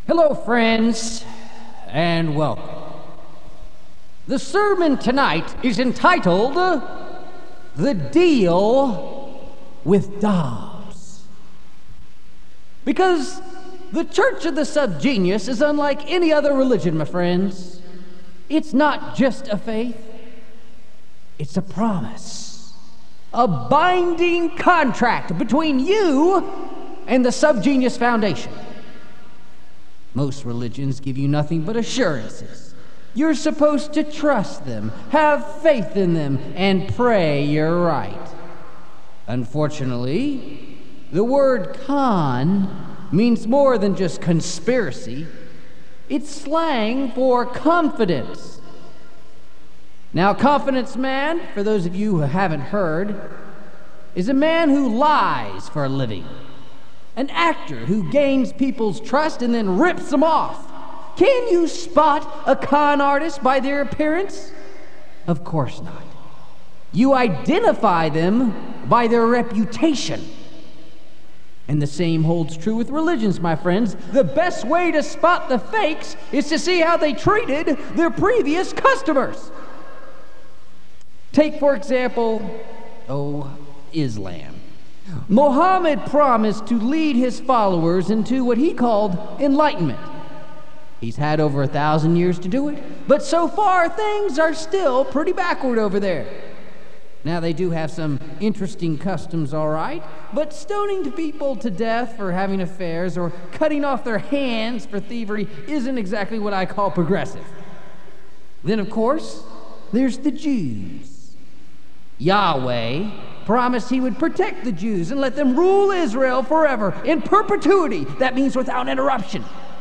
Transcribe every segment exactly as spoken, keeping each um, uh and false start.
Hello, friends, and welcome. The sermon tonight is entitled, The Deal with Dobbs. Because the Church of the Subgenius is unlike any other religion, my friends. It's not just a faith, it's a promise. A binding contract between you and the Subgenius Foundation. Most religions give you nothing but assurances. You're supposed to trust them, have faith in them, and pray you're right. Unfortunately, the word con means more than just conspiracy. It's slang for confidence. Now, confidence man, for those of you who haven't heard, is a man who lies for a living. An actor who gains people's trust and then rips them off. Can you spot a con artist by their appearance? Of course not. You identify them by their reputation. And the same holds true with religions, my friends. The best way to spot the fakes is to see how they treated their previous customers. Take, for example, oh, Islam. Muhammad promised to lead his followers into what he called enlightenment. He's had over a thousand years to do it, but so far things are still pretty backward over there. Now, they do have some interesting customs, all right, but stoning people to death for having affairs or cutting off their hands for thievery isn't exactly what I call progressive. Then, of course, there's the Jews. Yahweh promised he would protect the Jews and let them rule Israel forever, in perpetuity. That means without interruption.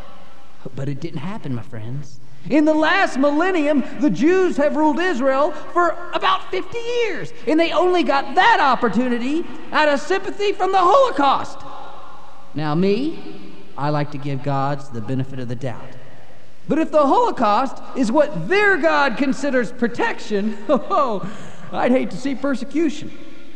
But it didn't happen, my friends. In the last millennium, the Jews have ruled Israel for about fifty years, and they only got that opportunity out of sympathy from the Holocaust. Now me, I like to give gods the benefit of the doubt. But if the Holocaust is what their God considers protection, oh, I'd hate to see persecution.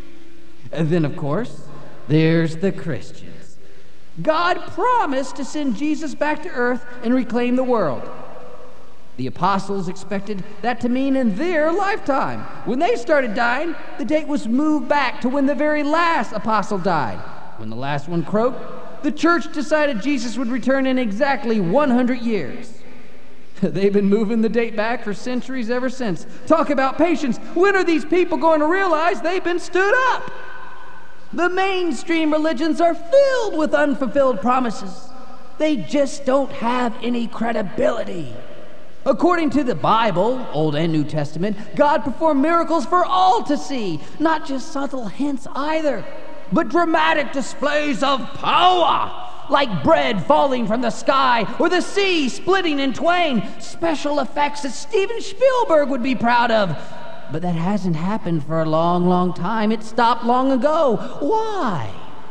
And then, of course, there's the Christians. God promised to send Jesus back to earth and reclaim the world. The apostles expected that to mean in their lifetime. When they started dying, the date was moved back to when the very last apostle died. When the last one croaked, the church decided Jesus would return in exactly one hundred years. They've been moving the date back for centuries ever since. Talk about patience. When are these people going to realize they've been stood up? The mainstream religions are filled with unfulfilled promises. They just don't have any credibility. According to the Bible, Old and New Testament, God performed miracles for all to see, not just subtle hints either, but dramatic displays of power, like bread falling from the sky or the sea splitting in twain, special effects that Steven Spielberg would be proud of. But that hasn't happened for a long, long time. It stopped long ago. Why?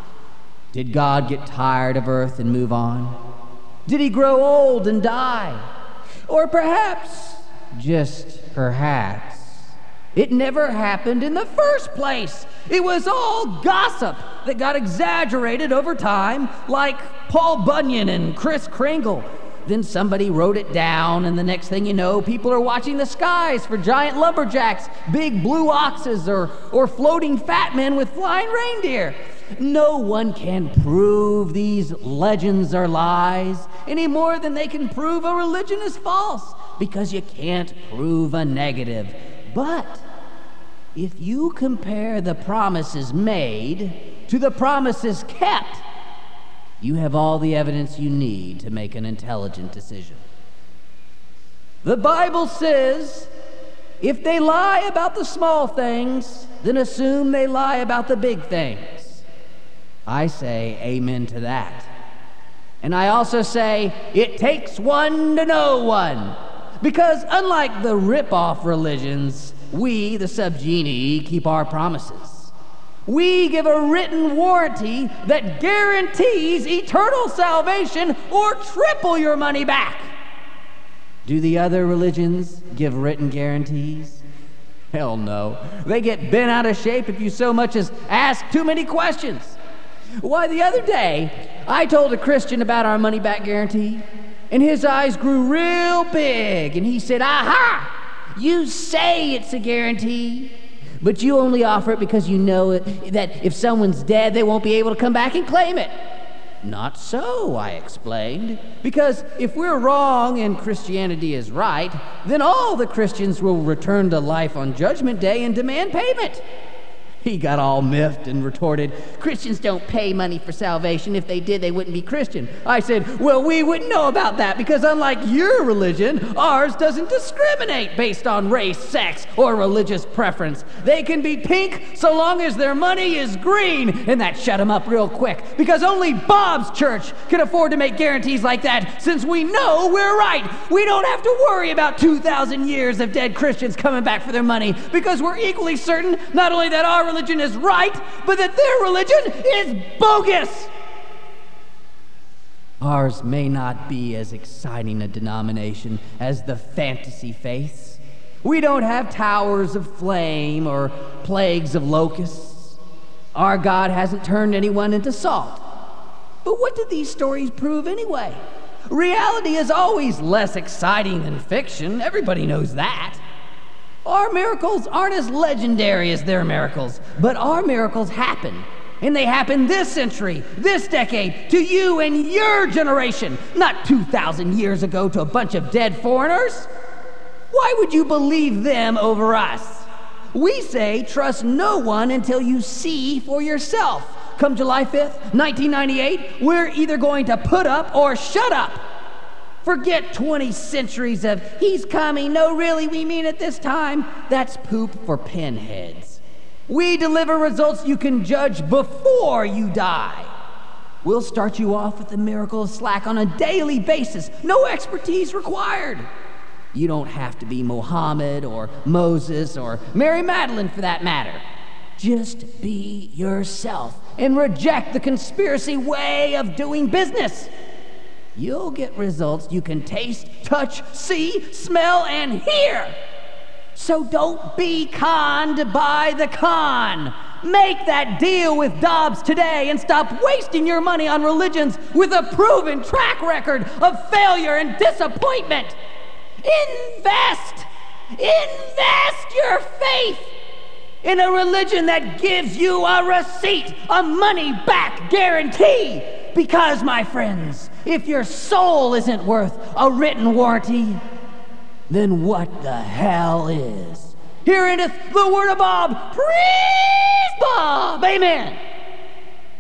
Did God get tired of earth and move on? Did he grow old and die? Or perhaps, just perhaps, it never happened in the first place. It was all gossip that got exaggerated over time, like Paul Bunyan and Kris Kringle. Then somebody wrote it down, and the next thing you know, people are watching the skies for giant lumberjacks, big blue oxes, or, or floating fat men with flying reindeer. No one can prove these legends are lies any more than they can prove a religion is false, because you can't prove a negative. But if you compare the promises made to the promises kept, you have all the evidence you need to make an intelligent decision. The Bible says, if they lie about the small things, then assume they lie about the big things. I say amen to that. And I also say, it takes one to know one. Because unlike the rip-off religions, we, the Subgenii, keep our promises. We give a written warranty that guarantees eternal salvation or triple your money back. Do the other religions give written guarantees? Hell no. They get bent out of shape if you so much as ask too many questions. Why, the other day, I told a Christian about our money-back guarantee, And his eyes grew real big, and he said, "Aha! You say it's a guarantee, but you only offer it because you know it, that if someone's dead, they won't be able to come back and claim it." "Not so," I explained, "because if we're wrong and Christianity is right, then all the Christians will return to life on Judgment Day and demand payment." He got all miffed and retorted, "Christians don't pay money for salvation. If they did, they wouldn't be Christian." I said, "Well, we wouldn't know about that because unlike your religion, ours doesn't discriminate based on race, sex, or religious preference. They can be pink so long as their money is green." And that shut him up real quick because only Bob's church can afford to make guarantees like that since we know we're right. We don't have to worry about two thousand years of dead Christians coming back for their money because we're equally certain not only that our religion is right, but that their religion is bogus. Ours may not be as exciting a denomination as the fantasy faiths. We don't have towers of flame or plagues of locusts. Our God hasn't turned anyone into salt. But what do these stories prove anyway? Reality is always less exciting than fiction. Everybody knows that. Our miracles aren't as legendary as their miracles, but our miracles happen. And they happen this century, this decade, to you and your generation, not two thousand years ago to a bunch of dead foreigners. Why would you believe them over us? We say trust no one until you see for yourself. Come July fifth, nineteen ninety-eight, we're either going to put up or shut up. Forget twenty centuries of "he's coming, no really, we mean it this time." That's poop for pinheads. We deliver results you can judge before you die. We'll start you off with the miracle of slack on a daily basis. No expertise required. You don't have to be Muhammad or Moses or Mary Magdalene for that matter. Just be yourself and reject the conspiracy way of doing business. You'll get results you can taste, touch, see, smell, and hear. So don't be conned by the con. Make that deal with Dobbs today and stop wasting your money on religions with a proven track record of failure and disappointment. Invest! Invest your faith in a religion that gives you a receipt, a money-back guarantee. Because, my friends, if your soul isn't worth a written warranty, then what the hell is? Here endeth the word of Bob. Praise Bob! Amen.